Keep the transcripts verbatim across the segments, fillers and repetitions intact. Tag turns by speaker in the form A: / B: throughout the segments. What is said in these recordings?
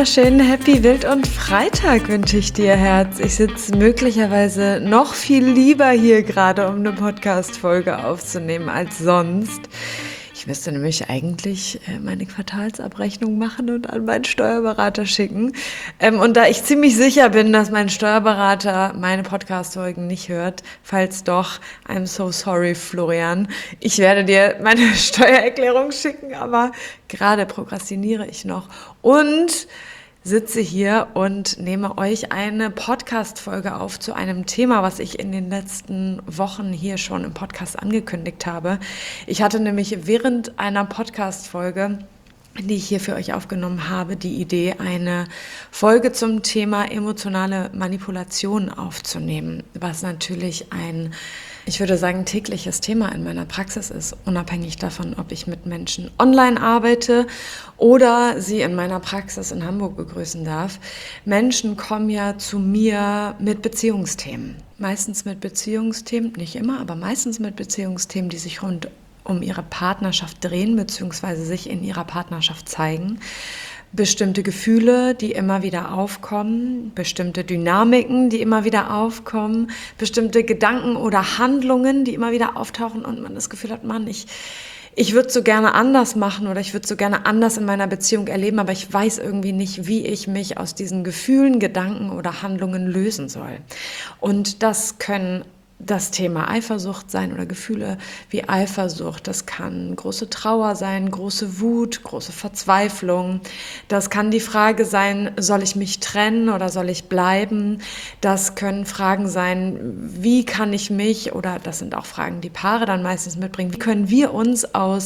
A: wunderschönen Happy Wild und Freitag wünsche ich dir, Herz. Ich sitze möglicherweise noch viel lieber hier gerade, um eine Podcast-Folge aufzunehmen als sonst. Ich müsste nämlich eigentlich meine Quartalsabrechnung machen und an meinen Steuerberater schicken. Und da ich ziemlich sicher bin, dass mein Steuerberater meine Podcast-Folgen nicht hört, falls doch, I'm so sorry, Florian. Ich werde dir meine Steuererklärung schicken, aber gerade prokrastiniere ich noch und sitze hier und nehme euch eine Podcast-Folge auf zu einem Thema, was ich in den letzten Wochen hier schon im Podcast angekündigt habe. Ich hatte nämlich während einer Podcast-Folge, die ich hier für euch aufgenommen habe, die Idee, eine Folge zum Thema emotionale Manipulation aufzunehmen, was natürlich ein, ich würde sagen, tägliches Thema in meiner Praxis ist, unabhängig davon, ob ich mit Menschen online arbeite oder sie in meiner Praxis in Hamburg begrüßen darf. Menschen kommen ja zu mir mit Beziehungsthemen, meistens mit Beziehungsthemen, nicht immer, aber meistens mit Beziehungsthemen, die sich rund um ihre Partnerschaft drehen bzw. sich in ihrer Partnerschaft zeigen. Bestimmte Gefühle, die immer wieder aufkommen, bestimmte Dynamiken, die immer wieder aufkommen, bestimmte Gedanken oder Handlungen, die immer wieder auftauchen und man das Gefühl hat, Mann, ich, ich würde so gerne anders machen oder ich würde so gerne anders in meiner Beziehung erleben, aber ich weiß irgendwie nicht, wie ich mich aus diesen Gefühlen, Gedanken oder Handlungen lösen soll. Und das können das Thema Eifersucht sein oder Gefühle wie Eifersucht. Das kann große Trauer sein, große Wut, große Verzweiflung. Das kann die Frage sein, soll ich mich trennen oder soll ich bleiben? Das können Fragen sein, wie kann ich mich, oder das sind auch Fragen, die Paare dann meistens mitbringen, wie können wir uns aus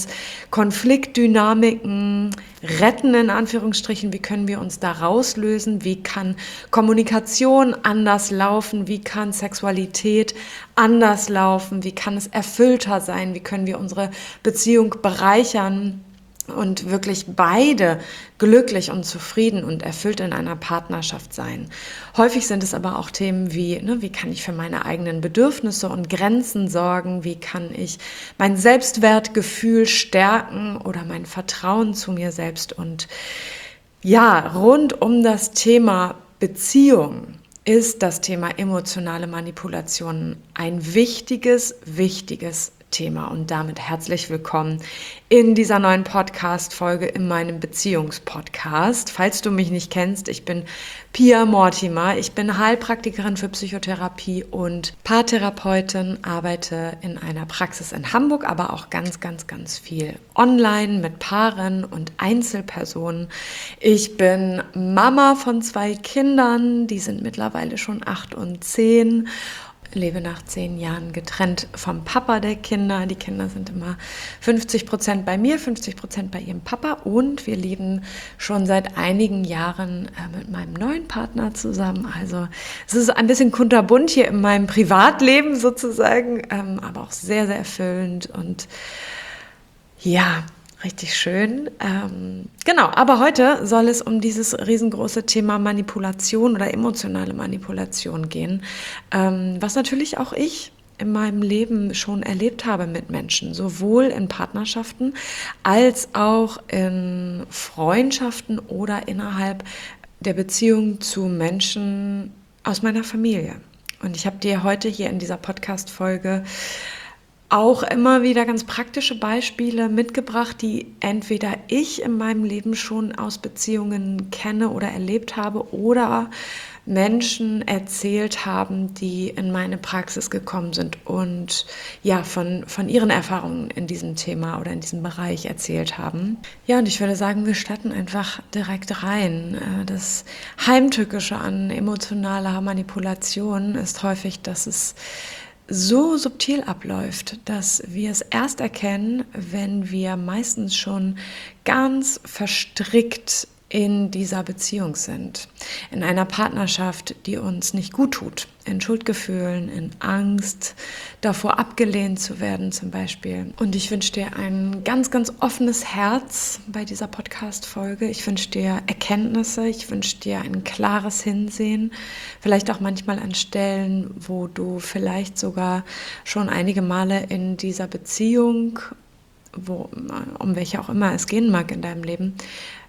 A: Konfliktdynamiken retten, in Anführungsstrichen, wie können wir uns da rauslösen, wie kann Kommunikation anders laufen, wie kann Sexualität anders laufen, wie kann es erfüllter sein, wie können wir unsere Beziehung bereichern und wirklich beide glücklich und zufrieden und erfüllt in einer Partnerschaft sein. Häufig sind es aber auch Themen wie, ne, wie kann ich für meine eigenen Bedürfnisse und Grenzen sorgen, wie kann ich mein Selbstwertgefühl stärken oder mein Vertrauen zu mir selbst. Und ja, rund um das Thema Beziehung ist das Thema emotionale Manipulation ein wichtiges, wichtiges Thema. Und damit herzlich willkommen in dieser neuen Podcast-Folge in meinem Beziehungspodcast. Falls du mich nicht kennst, ich bin Pia Mortimer. Ich bin Heilpraktikerin für Psychotherapie und Paartherapeutin, arbeite in einer Praxis in Hamburg, aber auch ganz, ganz, ganz viel online mit Paaren und Einzelpersonen. Ich bin Mama von zwei Kindern, die sind mittlerweile schon acht und zehn. Lebe nach zehn Jahren getrennt vom Papa der Kinder. Die Kinder sind immer fünfzig Prozent bei mir, fünfzig Prozent bei ihrem Papa und wir leben schon seit einigen Jahren äh, mit meinem neuen Partner zusammen. Also es ist ein bisschen kunterbunt hier in meinem Privatleben sozusagen, ähm, aber auch sehr, sehr erfüllend und ja, richtig schön. Ähm, genau, aber heute soll es um dieses riesengroße Thema Manipulation oder emotionale Manipulation gehen, ähm, was natürlich auch ich in meinem Leben schon erlebt habe mit Menschen, sowohl in Partnerschaften als auch in Freundschaften oder innerhalb der Beziehung zu Menschen aus meiner Familie. Und ich habe dir heute hier in dieser Podcast-Folge auch immer wieder ganz praktische Beispiele mitgebracht, die entweder ich in meinem Leben schon aus Beziehungen kenne oder erlebt habe oder Menschen erzählt haben, die in meine Praxis gekommen sind und ja, von, von ihren Erfahrungen in diesem Thema oder in diesem Bereich erzählt haben. Ja, und ich würde sagen, wir starten einfach direkt rein. Das Heimtückische an emotionaler Manipulation ist häufig, dass es so subtil abläuft, dass wir es erst erkennen, wenn wir meistens schon ganz verstrickt in dieser Beziehung sind, in einer Partnerschaft, die uns nicht gut tut, in Schuldgefühlen, in Angst, davor abgelehnt zu werden zum Beispiel. Und ich wünsche dir ein ganz, ganz offenes Herz bei dieser Podcast-Folge. Ich wünsche dir Erkenntnisse, ich wünsche dir ein klares Hinsehen, vielleicht auch manchmal an Stellen, wo du vielleicht sogar schon einige Male in dieser Beziehung, wo, um welche auch immer es gehen mag in deinem Leben,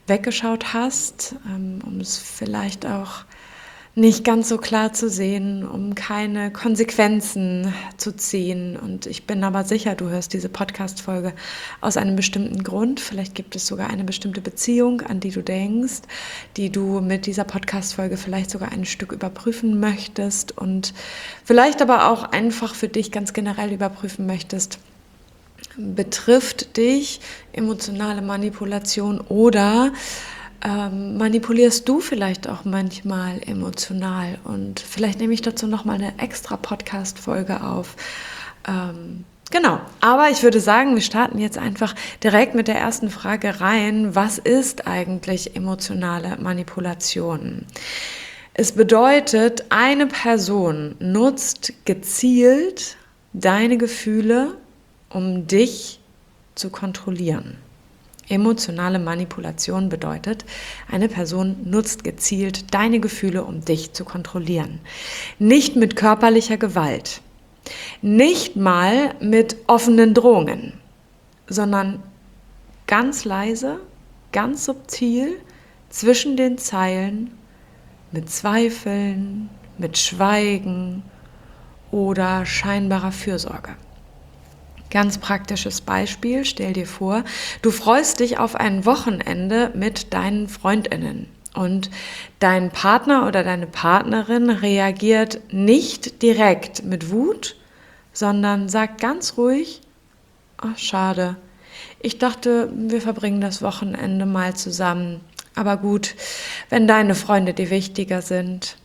A: weggeschaut hast, ähm, um es vielleicht auch nicht ganz so klar zu sehen, um keine Konsequenzen zu ziehen. Und ich bin aber sicher, du hörst diese Podcast-Folge aus einem bestimmten Grund. Vielleicht gibt es sogar eine bestimmte Beziehung, an die du denkst, die du mit dieser Podcast-Folge vielleicht sogar ein Stück überprüfen möchtest und vielleicht aber auch einfach für dich ganz generell überprüfen möchtest. Betrifft dich emotionale Manipulation oder Ähm, manipulierst du vielleicht auch manchmal emotional? Und vielleicht nehme ich dazu nochmal eine extra Podcast-Folge auf. Ähm, genau, aber ich würde sagen, wir starten jetzt einfach direkt mit der ersten Frage rein. Was ist eigentlich emotionale Manipulation? Es bedeutet, eine Person nutzt gezielt deine Gefühle, um dich zu kontrollieren. Emotionale Manipulation bedeutet, eine Person nutzt gezielt deine Gefühle, um dich zu kontrollieren. Nicht mit körperlicher Gewalt, nicht mal mit offenen Drohungen, sondern ganz leise, ganz subtil zwischen den Zeilen, mit Zweifeln, mit Schweigen oder scheinbarer Fürsorge. Ganz praktisches Beispiel, stell dir vor, du freust dich auf ein Wochenende mit deinen FreundInnen und dein Partner oder deine Partnerin reagiert nicht direkt mit Wut, sondern sagt ganz ruhig, ach schade, ich dachte, wir verbringen das Wochenende mal zusammen, aber gut, wenn deine Freunde dir wichtiger sind.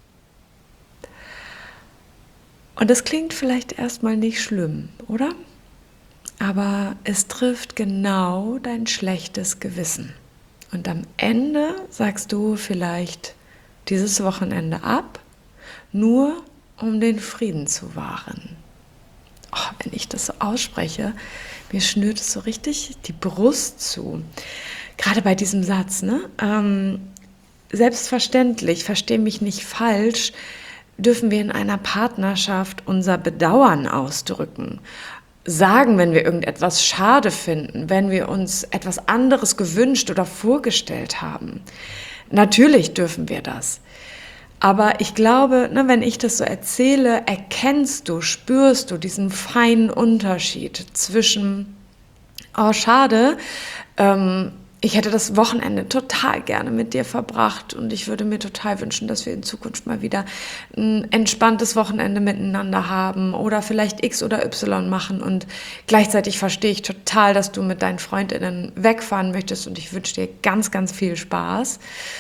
A: Und das klingt vielleicht erstmal nicht schlimm, oder? Aber es trifft genau dein schlechtes Gewissen. Und am Ende sagst du vielleicht dieses Wochenende ab, nur um den Frieden zu wahren. Oh, wenn ich das so ausspreche, mir schnürt es so richtig die Brust zu. Gerade bei diesem Satz, ne? Ähm, selbstverständlich, versteh mich nicht falsch, dürfen wir in einer Partnerschaft unser Bedauern ausdrücken. Sagen, wenn wir irgendetwas schade finden, wenn wir uns etwas anderes gewünscht oder vorgestellt haben. Natürlich dürfen wir das. Aber ich glaube, ne, wenn ich das so erzähle, erkennst du, spürst du diesen feinen Unterschied zwischen, oh schade, ähm, ich hätte das Wochenende total gerne mit dir verbracht und ich würde mir total wünschen, dass wir in Zukunft mal wieder ein entspanntes Wochenende miteinander haben oder vielleicht X oder Y machen und gleichzeitig verstehe ich total, dass du mit deinen FreundInnen wegfahren möchtest und ich wünsche dir ganz, ganz viel Spaß.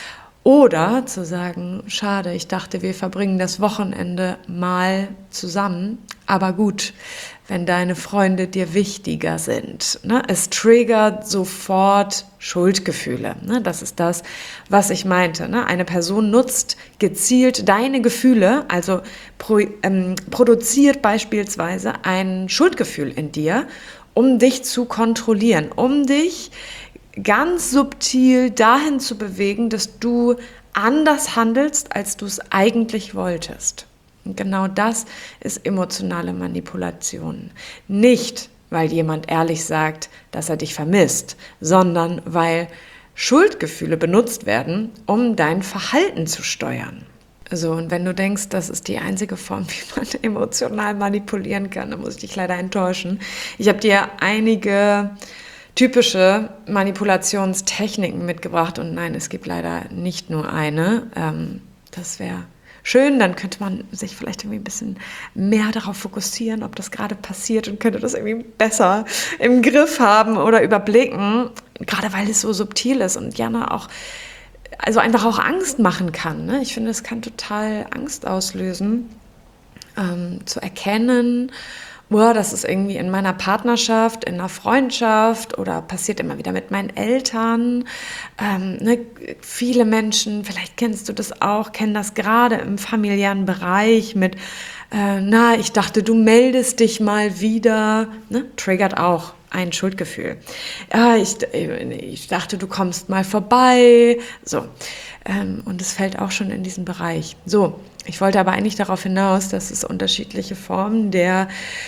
A: Oder zu sagen, schade, ich dachte, wir verbringen das Wochenende mal zusammen, aber gut, wenn deine Freunde dir wichtiger sind. Ne? Es triggert sofort Schuldgefühle. Ne? Das ist das, was ich meinte. Ne? Eine Person nutzt gezielt deine Gefühle, also pro, ähm, produziert beispielsweise ein Schuldgefühl in dir, um dich zu kontrollieren, um dich ganz subtil dahin zu bewegen, dass du anders handelst, als du es eigentlich wolltest. Und genau das ist emotionale Manipulation. Nicht, weil jemand ehrlich sagt, dass er dich vermisst, sondern weil Schuldgefühle benutzt werden, um dein Verhalten zu steuern. So, und wenn du denkst, das ist die einzige Form, wie man emotional manipulieren kann, dann muss ich dich leider enttäuschen. Ich habe dir einige typische Manipulationstechniken mitgebracht und nein, es gibt leider nicht nur eine. Ähm, das wäre schön, dann könnte man sich vielleicht irgendwie ein bisschen mehr darauf fokussieren, ob das gerade passiert und könnte das irgendwie besser im Griff haben oder überblicken, gerade weil es so subtil ist und Jana auch, also einfach auch Angst machen kann. Ne? Ich finde, es kann total Angst auslösen, ähm, zu erkennen, boah, das ist irgendwie in meiner Partnerschaft, in einer Freundschaft oder passiert immer wieder mit meinen Eltern. Ähm, ne, viele Menschen, vielleicht kennst du das auch, kennen das gerade im familiären Bereich mit, äh, na, ich dachte, du meldest dich mal wieder, ne, triggert auch ein Schuldgefühl. Ja, ich, ich dachte, du kommst mal vorbei, so. Ähm, und es fällt auch schon in diesen Bereich. So, ich wollte aber eigentlich darauf hinaus, dass es unterschiedliche Formen der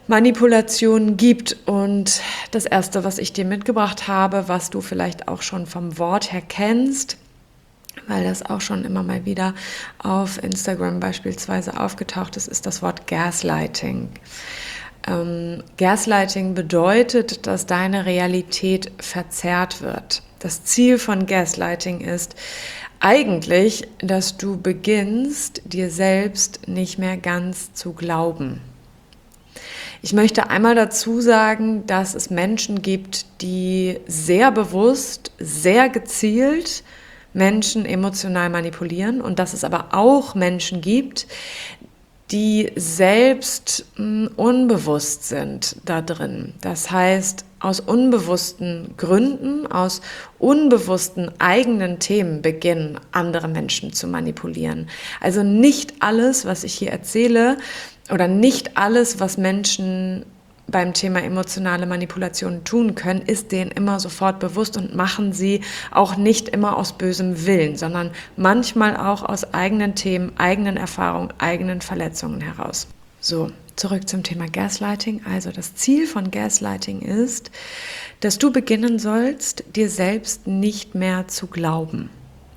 A: Manipulation gibt. Und das Erste, was ich dir mitgebracht habe, was du vielleicht auch schon vom Wort her kennst, weil das auch schon immer mal wieder auf Instagram beispielsweise aufgetaucht ist, ist das Wort Gaslighting. Ähm, Gaslighting bedeutet, dass deine Realität verzerrt wird. Das Ziel von Gaslighting ist eigentlich, dass du beginnst, dir selbst nicht mehr ganz zu glauben. Ich möchte einmal dazu sagen, dass es Menschen gibt, die sehr bewusst, sehr gezielt Menschen emotional manipulieren und dass es aber auch Menschen gibt, die selbst mh, unbewusst sind da drin. Das heißt, aus unbewussten Gründen, aus unbewussten eigenen Themen beginnen, andere Menschen zu manipulieren. Also nicht alles, was ich hier erzähle, oder nicht alles, was Menschen beim Thema emotionale Manipulation tun können, ist denen immer sofort bewusst und machen sie auch nicht immer aus bösem Willen, sondern manchmal auch aus eigenen Themen, eigenen Erfahrungen, eigenen Verletzungen heraus. So, zurück zum Thema Gaslighting. Also das Ziel von Gaslighting ist, dass du beginnen sollst, dir selbst nicht mehr zu glauben.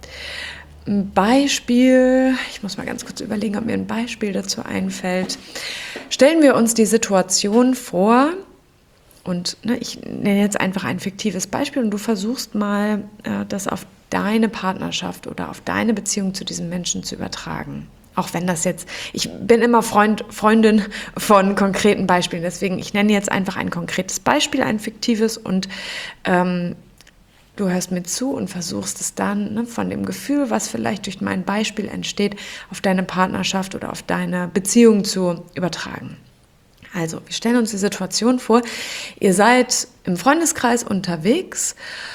A: Ein Beispiel, ich muss mal ganz kurz überlegen, ob mir ein Beispiel dazu einfällt. Stellen wir uns die Situation vor, und ne, ich nenne jetzt einfach ein fiktives Beispiel und du versuchst mal, äh, das auf deine Partnerschaft oder auf deine Beziehung zu diesem Menschen zu übertragen. Auch wenn das jetzt, ich bin immer Freund, Freundin von konkreten Beispielen, deswegen ich nenne jetzt einfach ein konkretes Beispiel, ein fiktives und ähm, du hörst mir zu und versuchst es dann ne, von dem Gefühl, was vielleicht durch mein Beispiel entsteht, auf deine Partnerschaft oder auf deine Beziehung zu übertragen. Also, wir stellen uns die Situation vor, ihr seid im Freundeskreis unterwegs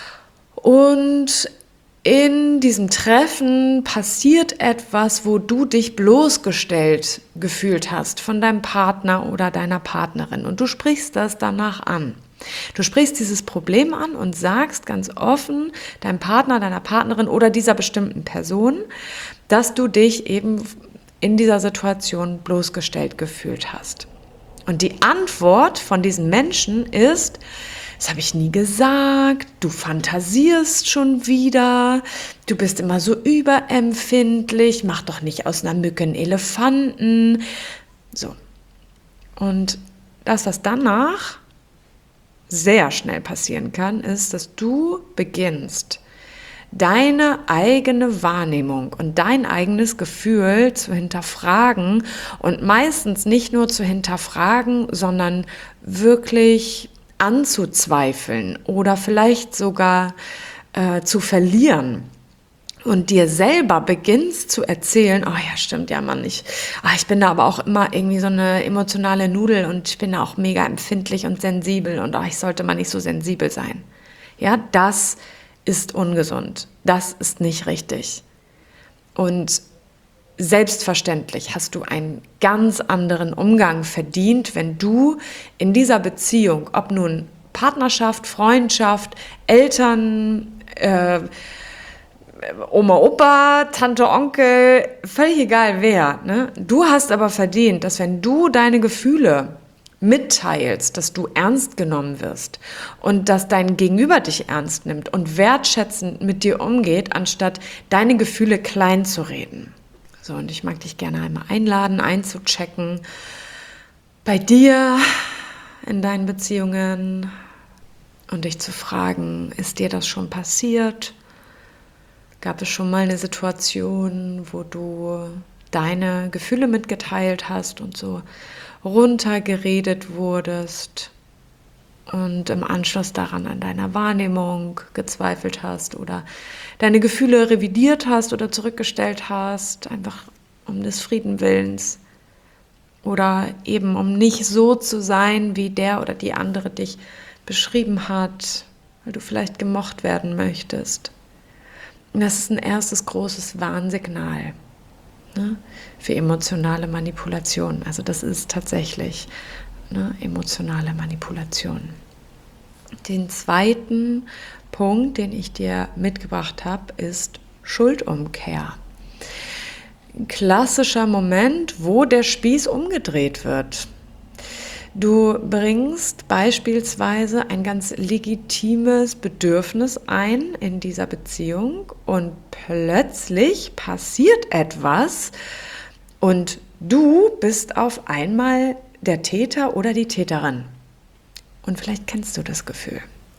A: und in diesem Treffen passiert etwas, wo du dich bloßgestellt gefühlt hast von deinem Partner oder deiner Partnerin und du sprichst das danach an. Du sprichst dieses Problem an und sagst ganz offen deinem Partner, deiner Partnerin oder dieser bestimmten Person, dass du dich eben in dieser Situation bloßgestellt gefühlt hast. Und die Antwort von diesen Menschen ist: Das habe ich nie gesagt, du fantasierst schon wieder, du bist immer so überempfindlich, mach doch nicht aus einer Mücke einen Elefanten. So. Und das, was danach sehr schnell passieren kann, ist, dass du beginnst, deine eigene Wahrnehmung und dein eigenes Gefühl zu hinterfragen und meistens nicht nur zu hinterfragen, sondern wirklich anzuzweifeln oder vielleicht sogar äh, zu verlieren. Und dir selber beginnst zu erzählen, oh ja, stimmt, ja Mann, ich, oh, ich bin da aber auch immer irgendwie so eine emotionale Nudel und ich bin da auch mega empfindlich und sensibel und oh, ich sollte mal nicht so sensibel sein. Ja, das ist ungesund. Das ist nicht richtig. Und selbstverständlich hast du einen ganz anderen Umgang verdient, wenn du in dieser Beziehung, ob nun Partnerschaft, Freundschaft, Eltern, äh, Oma, Opa, Tante, Onkel, völlig egal wer, ne? Du hast aber verdient, dass wenn du deine Gefühle mitteilst, dass du ernst genommen wirst und dass dein Gegenüber dich ernst nimmt und wertschätzend mit dir umgeht, anstatt deine Gefühle klein zu reden. So, und ich mag dich gerne einmal einladen, einzuchecken bei dir in deinen Beziehungen und dich zu fragen, ist dir das schon passiert? Gab es schon mal eine Situation, wo du deine Gefühle mitgeteilt hast und so runtergeredet wurdest und im Anschluss daran an deiner Wahrnehmung gezweifelt hast oder deine Gefühle revidiert hast oder zurückgestellt hast, einfach um des Frieden Willens oder eben um nicht so zu sein, wie der oder die andere dich beschrieben hat, weil du vielleicht gemocht werden möchtest. Und das ist ein erstes großes Warnsignal, ne, für emotionale Manipulation. Also das ist tatsächlich ne, emotionale Manipulation. Den zweiten Punkt, den ich dir mitgebracht habe, ist Schuldumkehr. Ein klassischer Moment, wo der Spieß umgedreht wird. Du bringst beispielsweise ein ganz legitimes Bedürfnis ein in dieser Beziehung und plötzlich passiert etwas und du bist auf einmal der Täter oder die Täterin. Und vielleicht kennst du das Gefühl.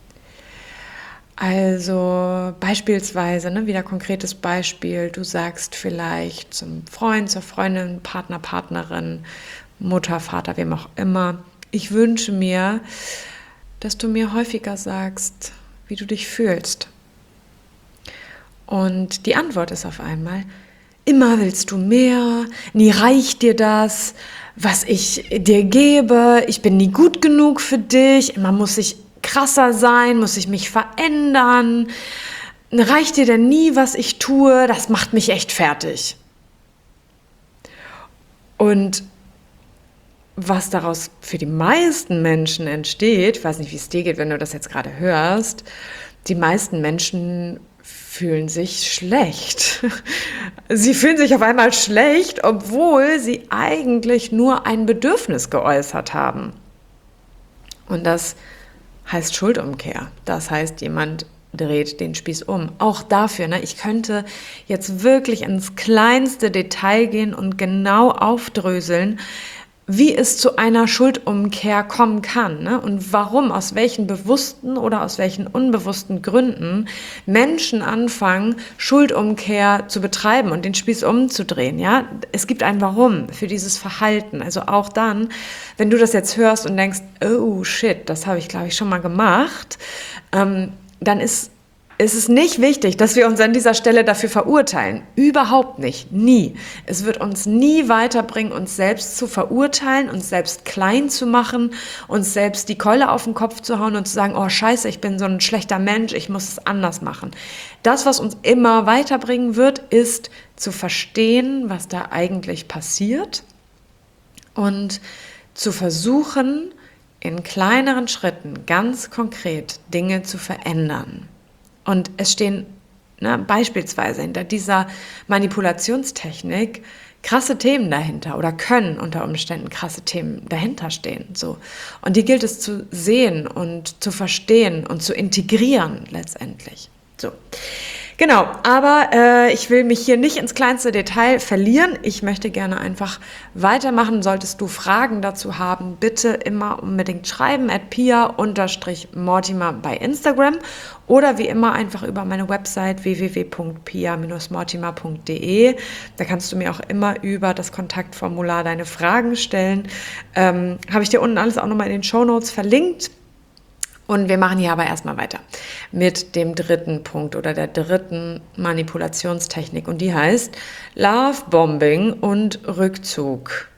A: Also beispielsweise, ne, wieder konkretes Beispiel, du sagst vielleicht zum Freund, zur Freundin, Partner, Partnerin, Mutter, Vater, wem auch immer, ich wünsche mir, dass du mir häufiger sagst, wie du dich fühlst. Und die Antwort ist auf einmal, immer willst du mehr, nie reicht dir das, was ich dir gebe, ich bin nie gut genug für dich, immer muss ich krasser sein, muss ich mich verändern, reicht dir denn nie, was ich tue, das macht mich echt fertig. Und was daraus für die meisten Menschen entsteht, ich weiß nicht, wie es dir geht, wenn du das jetzt gerade hörst, die meisten Menschen fühlen sich schlecht. Sie fühlen sich auf einmal schlecht, obwohl sie eigentlich nur ein Bedürfnis geäußert haben. Und das heißt Schuldumkehr. Das heißt, jemand dreht den Spieß um. Auch dafür, ne, ich könnte jetzt wirklich ins kleinste Detail gehen und genau aufdröseln, wie es zu einer Schuldumkehr kommen kann, ne? Und warum, aus welchen bewussten oder aus welchen unbewussten Gründen Menschen anfangen, Schuldumkehr zu betreiben und den Spieß umzudrehen. Ja? Es gibt ein Warum für dieses Verhalten. Also auch dann, wenn du das jetzt hörst und denkst, oh shit, das habe ich, glaube ich, schon mal gemacht, ähm, dann ist Es ist nicht wichtig, dass wir uns an dieser Stelle dafür verurteilen. Überhaupt nicht. Nie. Es wird uns nie weiterbringen, uns selbst zu verurteilen, uns selbst klein zu machen, uns selbst die Keule auf den Kopf zu hauen und zu sagen, oh scheiße, ich bin so ein schlechter Mensch, ich muss es anders machen. Das, was uns immer weiterbringen wird, ist zu verstehen, was da eigentlich passiert und zu versuchen, in kleineren Schritten ganz konkret Dinge zu verändern. Und es stehen ne, beispielsweise hinter dieser Manipulationstechnik krasse Themen dahinter oder können unter Umständen krasse Themen dahinter stehen. So. Und die gilt es zu sehen und zu verstehen und zu integrieren letztendlich. So. Genau, aber äh, ich will mich hier nicht ins kleinste Detail verlieren. Ich möchte gerne einfach weitermachen. Solltest du Fragen dazu haben, bitte immer unbedingt schreiben at pia-mortimer bei Instagram oder wie immer einfach über meine Website w w w punkt pia dash mortimer punkt d e. Da kannst du mir auch immer über das Kontaktformular deine Fragen stellen. Ähm, habe ich dir unten alles auch nochmal in den Shownotes verlinkt. Und wir machen hier aber erstmal weiter mit dem dritten Punkt oder der dritten Manipulationstechnik. Und die heißt Lovebombing und Rückzug.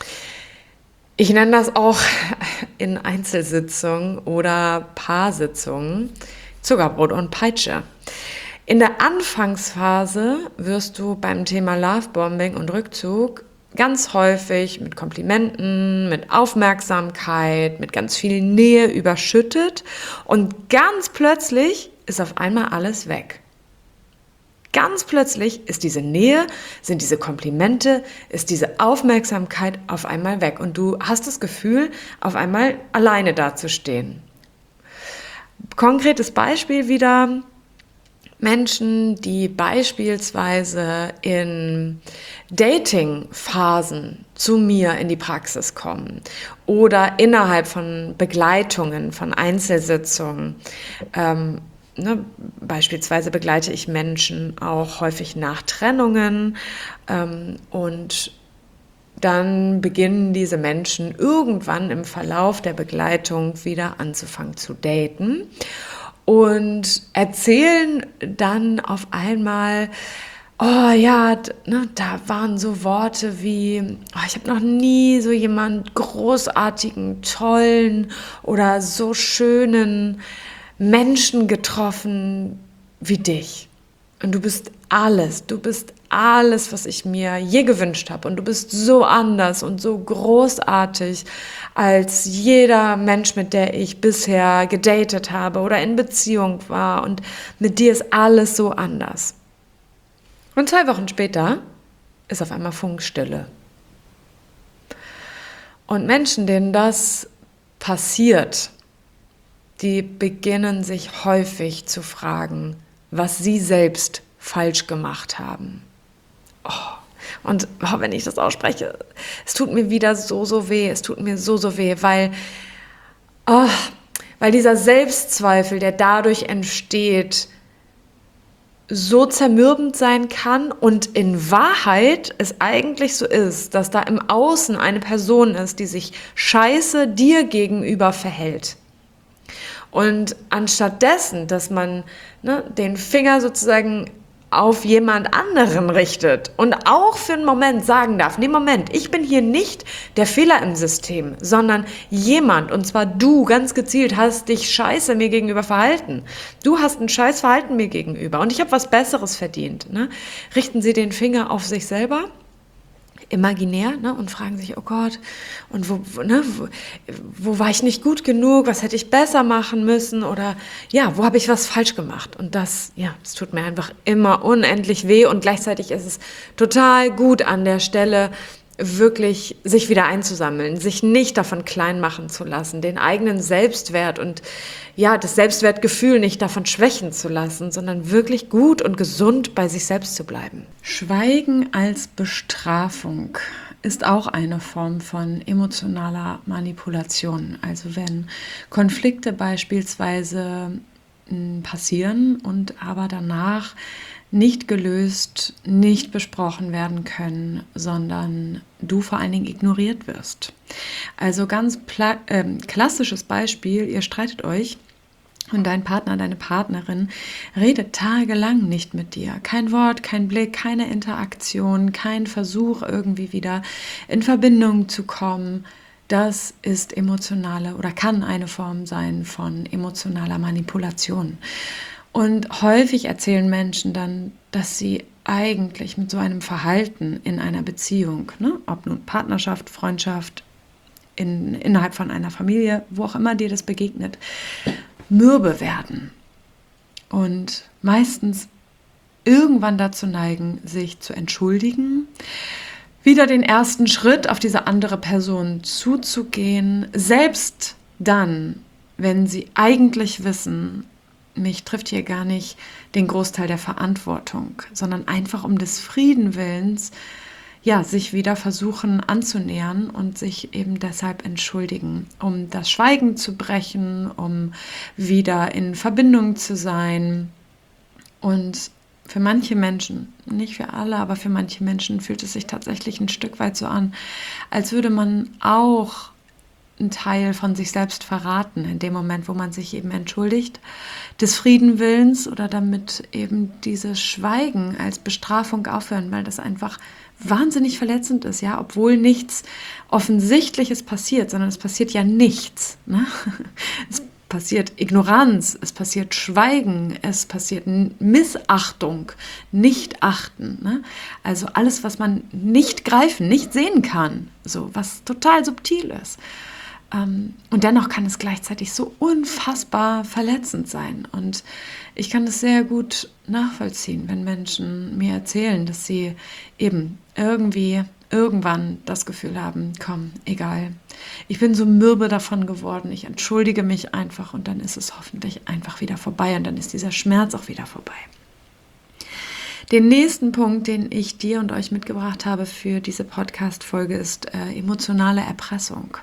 A: Ich nenne das auch in Einzelsitzungen oder Paarsitzungen Zuckerbrot und Peitsche. In der Anfangsphase wirst du beim Thema Lovebombing und Rückzug ganz häufig mit Komplimenten, mit Aufmerksamkeit, mit ganz viel Nähe überschüttet und ganz plötzlich ist auf einmal alles weg. Ganz plötzlich ist diese Nähe, sind diese Komplimente, ist diese Aufmerksamkeit auf einmal weg und du hast das Gefühl, auf einmal alleine dazustehen. Konkretes Beispiel wieder: Menschen, die beispielsweise in Dating-Phasen zu mir in die Praxis kommen oder innerhalb von Begleitungen, von Einzelsitzungen. Ähm, ne, beispielsweise begleite ich Menschen auch häufig nach Trennungen ähm, und dann beginnen diese Menschen irgendwann im Verlauf der Begleitung wieder anzufangen zu daten. Und erzählen dann auf einmal, oh ja, ne, da waren so Worte wie, oh, ich habe noch nie so jemand großartigen, tollen oder so schönen Menschen getroffen wie dich. Und du bist alles, du bist alles, was ich mir je gewünscht habe. Und du bist so anders und so großartig als jeder Mensch, mit der ich bisher gedatet habe oder in Beziehung war. Und mit dir ist alles so anders. Und zwei Wochen später ist auf einmal Funkstille. Und Menschen, denen das passiert, die beginnen sich häufig zu fragen, was sie selbst falsch gemacht haben. Oh. Und oh, wenn ich das ausspreche, es tut mir wieder so, so weh, es tut mir so, so weh, weil, oh, weil dieser Selbstzweifel, der dadurch entsteht, so zermürbend sein kann und in Wahrheit es eigentlich so ist, dass da im Außen eine Person ist, die sich scheiße dir gegenüber verhält. Und anstatt dessen, dass man ne, den Finger sozusagen auf jemand anderen richtet und auch für einen Moment sagen darf, nee, Moment, ich bin hier nicht der Fehler im System, sondern jemand, und zwar du ganz gezielt, hast dich scheiße mir gegenüber verhalten. Du hast ein scheiß Verhalten mir gegenüber und ich habe was Besseres verdient. Ne? Richten Sie den Finger auf sich selber, imaginär, ne, und fragen sich, oh Gott, und wo, wo, ne, wo, wo war ich nicht gut genug, was hätte ich besser machen müssen oder ja, wo habe ich was falsch gemacht? Und das, ja, das tut mir einfach immer unendlich weh und gleichzeitig ist es total gut an der Stelle, wirklich sich wieder einzusammeln, sich nicht davon klein machen zu lassen, den eigenen Selbstwert und ja, das Selbstwertgefühl nicht davon schwächen zu lassen, sondern wirklich gut und gesund bei sich selbst zu bleiben. Schweigen als Bestrafung ist auch eine Form von emotionaler Manipulation. Also wenn Konflikte beispielsweise passieren und aber danach nicht gelöst, nicht besprochen werden können, sondern du vor allen Dingen ignoriert wirst. Also ganz pla- äh, klassisches Beispiel, ihr streitet euch und dein Partner, deine Partnerin redet tagelang nicht mit dir. Kein Wort, kein Blick, keine Interaktion, kein Versuch irgendwie wieder in Verbindung zu kommen. Das ist emotionale oder kann eine Form sein von emotionaler Manipulation. Und häufig erzählen Menschen dann, dass sie eigentlich mit so einem Verhalten in einer Beziehung, ne, ob nun Partnerschaft, Freundschaft, in, innerhalb von einer Familie, wo auch immer dir das begegnet, mürbe werden. Und meistens irgendwann dazu neigen, sich zu entschuldigen, wieder den ersten Schritt auf diese andere Person zuzugehen, selbst dann, wenn sie eigentlich wissen, mich trifft hier gar nicht den Großteil der Verantwortung, sondern einfach um des Frieden Willens, ja, sich wieder versuchen anzunähern und sich eben deshalb entschuldigen, um das Schweigen zu brechen, um wieder in Verbindung zu sein. Und für manche Menschen, nicht für alle, aber für manche Menschen fühlt es sich tatsächlich ein Stück weit so an, als würde man auch einen Teil von sich selbst verraten, in dem Moment, wo man sich eben entschuldigt, des Friedenwillens oder damit eben dieses Schweigen als Bestrafung aufhören, weil das einfach wahnsinnig verletzend ist, ja, obwohl nichts Offensichtliches passiert, sondern es passiert ja nichts. Ne? Es passiert Ignoranz, es passiert Schweigen, es passiert Missachtung, Nichtachten. Ne? Also alles, was man nicht greifen, nicht sehen kann, so was total subtil ist. Und dennoch kann es gleichzeitig so unfassbar verletzend sein. Und ich kann das sehr gut nachvollziehen, wenn Menschen mir erzählen, dass sie eben irgendwie irgendwann das Gefühl haben, komm, egal, ich bin so mürbe davon geworden, ich entschuldige mich einfach und dann ist es hoffentlich einfach wieder vorbei und dann ist dieser Schmerz auch wieder vorbei. Den nächsten Punkt, den ich dir und euch mitgebracht habe für diese Podcast-Folge, ist äh, emotionale Erpressung.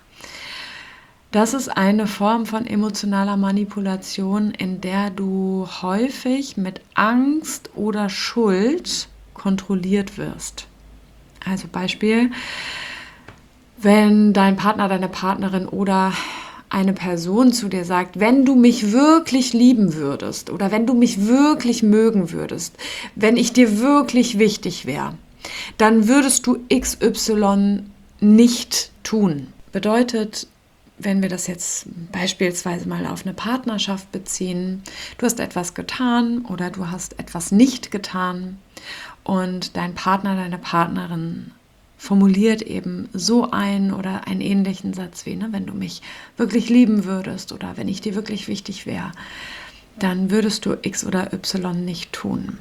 A: Das ist eine Form von emotionaler Manipulation, in der du häufig mit Angst oder Schuld kontrolliert wirst. Also Beispiel, wenn dein Partner, deine Partnerin oder eine Person zu dir sagt, wenn du mich wirklich lieben würdest oder wenn du mich wirklich mögen würdest, wenn ich dir wirklich wichtig wäre, dann würdest du X Y nicht tun. Bedeutet, wenn wir das jetzt beispielsweise mal auf eine Partnerschaft beziehen, du hast etwas getan oder du hast etwas nicht getan und dein Partner, deine Partnerin formuliert eben so einen oder einen ähnlichen Satz wie, ne, wenn du mich wirklich lieben würdest oder wenn ich dir wirklich wichtig wäre, dann würdest du X oder Y nicht tun.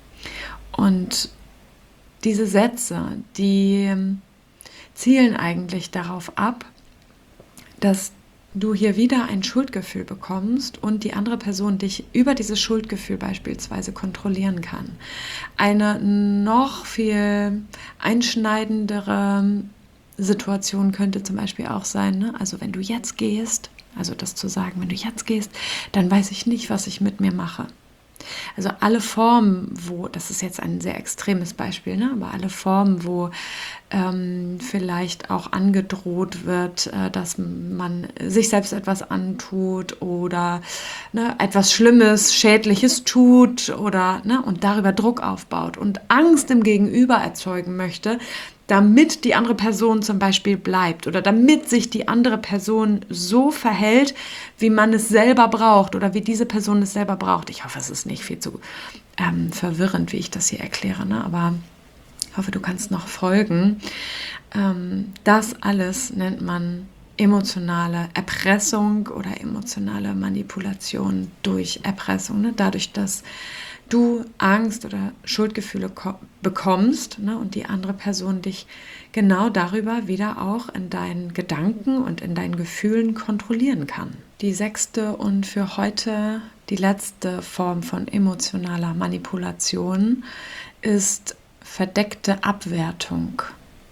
A: Und diese Sätze, die zielen eigentlich darauf ab, dass du hier wieder ein Schuldgefühl bekommst und die andere Person dich über dieses Schuldgefühl beispielsweise kontrollieren kann. Eine noch viel einschneidendere Situation könnte zum Beispiel auch sein, ne? Also wenn du jetzt gehst, also das zu sagen, wenn du jetzt gehst, dann weiß ich nicht, was ich mit mir mache. Also alle Formen, wo, das ist jetzt ein sehr extremes Beispiel, ne? Aber alle Formen, wo ähm, vielleicht auch angedroht wird, äh, dass man sich selbst etwas antut oder ne, etwas Schlimmes, Schädliches tut oder ne, und darüber Druck aufbaut und Angst im Gegenüber erzeugen möchte, damit die andere Person zum Beispiel bleibt oder damit sich die andere Person so verhält, wie man es selber braucht oder wie diese Person es selber braucht. Ich hoffe, es ist nicht viel zu ähm, verwirrend, wie ich das hier erkläre, ne? Aber ich hoffe, du kannst noch folgen. Ähm, das alles nennt man emotionale Erpressung oder emotionale Manipulation durch Erpressung. Ne? Dadurch, dass du Angst oder Schuldgefühle bekommst, ne, und die andere Person dich genau darüber wieder auch in deinen Gedanken und in deinen Gefühlen kontrollieren kann. Die sechste und für heute die letzte Form von emotionaler Manipulation ist verdeckte Abwertung.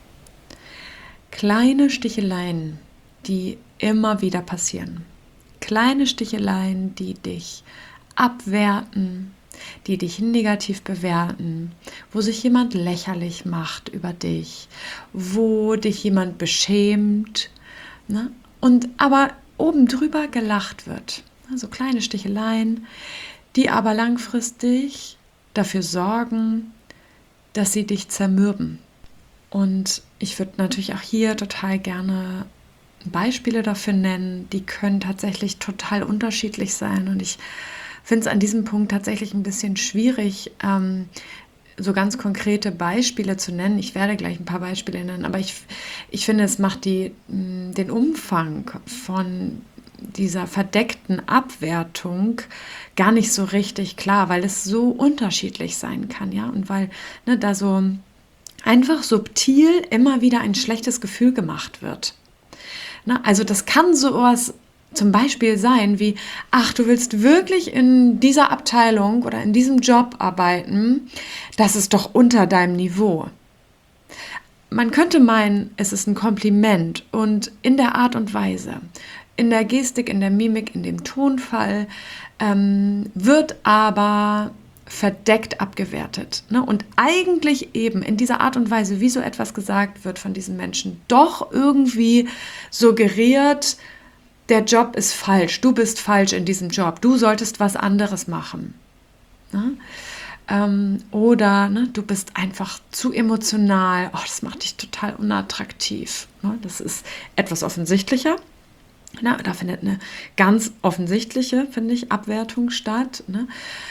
A: Kleine Sticheleien, die immer wieder passieren. Kleine Sticheleien, die dich abwerten, die dich negativ bewerten, wo sich jemand lächerlich macht über dich, wo dich jemand beschämt, ne? Und aber oben drüber gelacht wird. Also kleine Sticheleien, die aber langfristig dafür sorgen, dass sie dich zermürben. Und ich würde natürlich auch hier total gerne Beispiele dafür nennen, die können tatsächlich total unterschiedlich sein. Und ich finde es an diesem Punkt tatsächlich ein bisschen schwierig, ähm, so ganz konkrete Beispiele zu nennen. Ich werde gleich ein paar Beispiele nennen, aber ich, ich finde, es macht die, den Umfang von dieser verdeckten Abwertung gar nicht so richtig klar, weil es so unterschiedlich sein kann, ja, und weil ne, da so einfach subtil immer wieder ein schlechtes Gefühl gemacht wird. Na, also das kann sowas zum Beispiel sein wie, ach, du willst wirklich in dieser Abteilung oder in diesem Job arbeiten, das ist doch unter deinem Niveau. Man könnte meinen, es ist ein Kompliment und in der Art und Weise, in der Gestik, in der Mimik, in dem Tonfall ähm, wird aber verdeckt abgewertet. Ne? Und eigentlich eben in dieser Art und Weise, wie so etwas gesagt wird von diesen Menschen, doch irgendwie suggeriert, der Job ist falsch, du bist falsch in diesem Job, du solltest was anderes machen. Ne? Ähm, oder ne, du bist einfach zu emotional, oh, das macht dich total unattraktiv. Ne? Das ist etwas offensichtlicher. Na, da findet eine ganz offensichtliche, finde ich, Abwertung statt. Ne?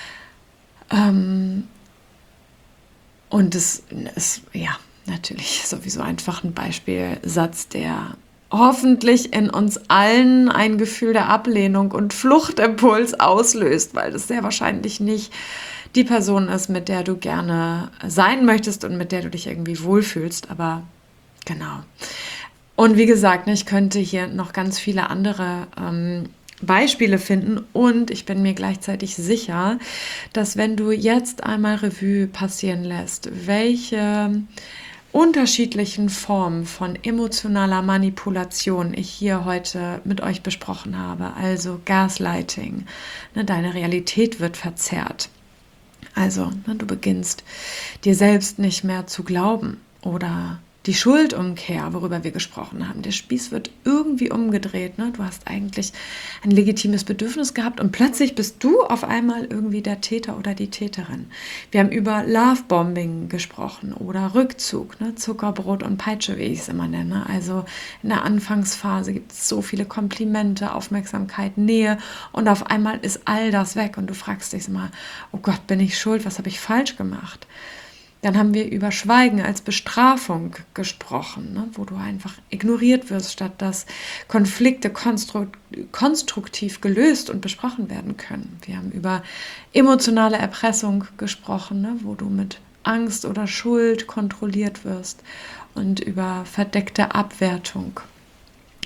A: Ähm, und es ist, ja, natürlich sowieso einfach ein Beispielsatz, der hoffentlich in uns allen ein Gefühl der Ablehnung und Fluchtimpuls auslöst, weil das sehr wahrscheinlich nicht die Person ist, mit der du gerne sein möchtest und mit der du dich irgendwie wohlfühlst, aber genau. Und wie gesagt, ich könnte hier noch ganz viele andere ähm, Beispiele finden und ich bin mir gleichzeitig sicher, dass wenn du jetzt einmal Revue passieren lässt, welche unterschiedlichen Formen von emotionaler Manipulation ich hier heute mit euch besprochen habe, also Gaslighting, ne, deine Realität wird verzerrt. Also ne, du beginnst dir selbst nicht mehr zu glauben oder die Schuldumkehr, worüber wir gesprochen haben. Der Spieß wird irgendwie umgedreht. Ne? Du hast eigentlich ein legitimes Bedürfnis gehabt und plötzlich bist du auf einmal irgendwie der Täter oder die Täterin. Wir haben über Lovebombing gesprochen oder Rückzug, ne? Zuckerbrot und Peitsche, wie ich es immer nenne. Also in der Anfangsphase gibt es so viele Komplimente, Aufmerksamkeit, Nähe und auf einmal ist all das weg und du fragst dich mal, oh Gott, bin ich schuld? Was habe ich falsch gemacht? Dann haben wir über Schweigen als Bestrafung gesprochen, ne, wo du einfach ignoriert wirst, statt dass Konflikte konstru- konstruktiv gelöst und besprochen werden können. Wir haben über emotionale Erpressung gesprochen, ne, wo du mit Angst oder Schuld kontrolliert wirst und über verdeckte Abwertung.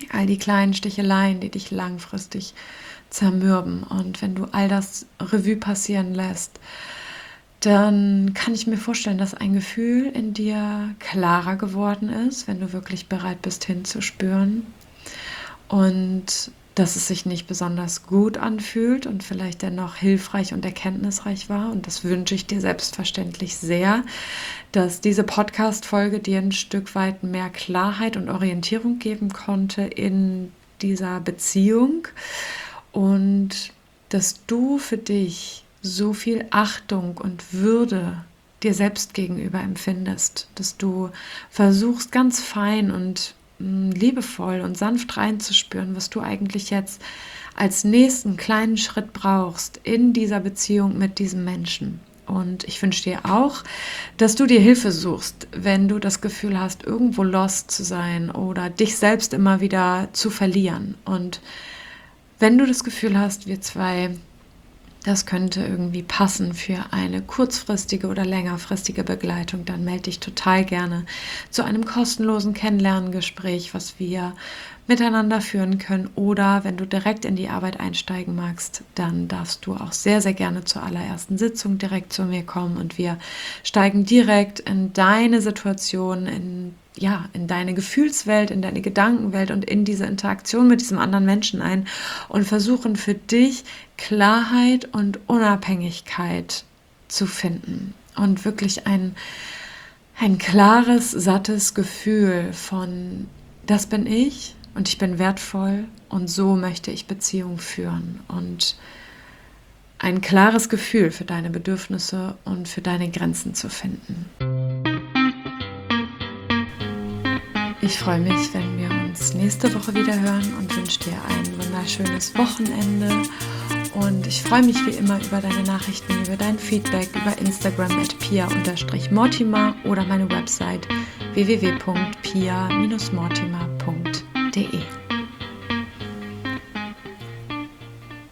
A: all die kleinen Sticheleien, die dich langfristig zermürben. Und wenn du all das Revue passieren lässt, dann kann ich mir vorstellen, dass ein Gefühl in dir klarer geworden ist, wenn du wirklich bereit bist hinzuspüren und dass es sich nicht besonders gut anfühlt und vielleicht dennoch hilfreich und erkenntnisreich war. Und das wünsche ich dir selbstverständlich sehr, dass diese Podcast-Folge dir ein Stück weit mehr Klarheit und Orientierung geben konnte in dieser Beziehung und dass du für dich so viel Achtung und Würde dir selbst gegenüber empfindest, dass du versuchst, ganz fein und mh, liebevoll und sanft reinzuspüren, was du eigentlich jetzt als nächsten kleinen Schritt brauchst in dieser Beziehung mit diesem Menschen. Und ich wünsche dir auch, dass du dir Hilfe suchst, wenn du das Gefühl hast, irgendwo lost zu sein oder dich selbst immer wieder zu verlieren. Und wenn du das Gefühl hast, wir zwei, das könnte irgendwie passen für eine kurzfristige oder längerfristige Begleitung, dann melde dich total gerne zu einem kostenlosen Kennenlerngespräch, was wir miteinander führen können. Oder wenn du direkt in die Arbeit einsteigen magst, dann darfst du auch sehr, sehr gerne zur allerersten Sitzung direkt zu mir kommen und wir steigen direkt in deine Situation, in ja, in deine Gefühlswelt, in deine Gedankenwelt und in diese Interaktion mit diesem anderen Menschen ein und versuchen für dich Klarheit und Unabhängigkeit zu finden und wirklich ein, ein klares, sattes Gefühl von, das bin ich und ich bin wertvoll und so möchte ich Beziehung führen und ein klares Gefühl für deine Bedürfnisse und für deine Grenzen zu finden. Ich freue mich, wenn wir uns nächste Woche wieder hören und wünsche dir ein wunderschönes Wochenende. Und ich freue mich wie immer über deine Nachrichten, über dein Feedback, über Instagram at pia mortimer oder meine Website w w w punkt pia Bindestrich mortimer punkt de.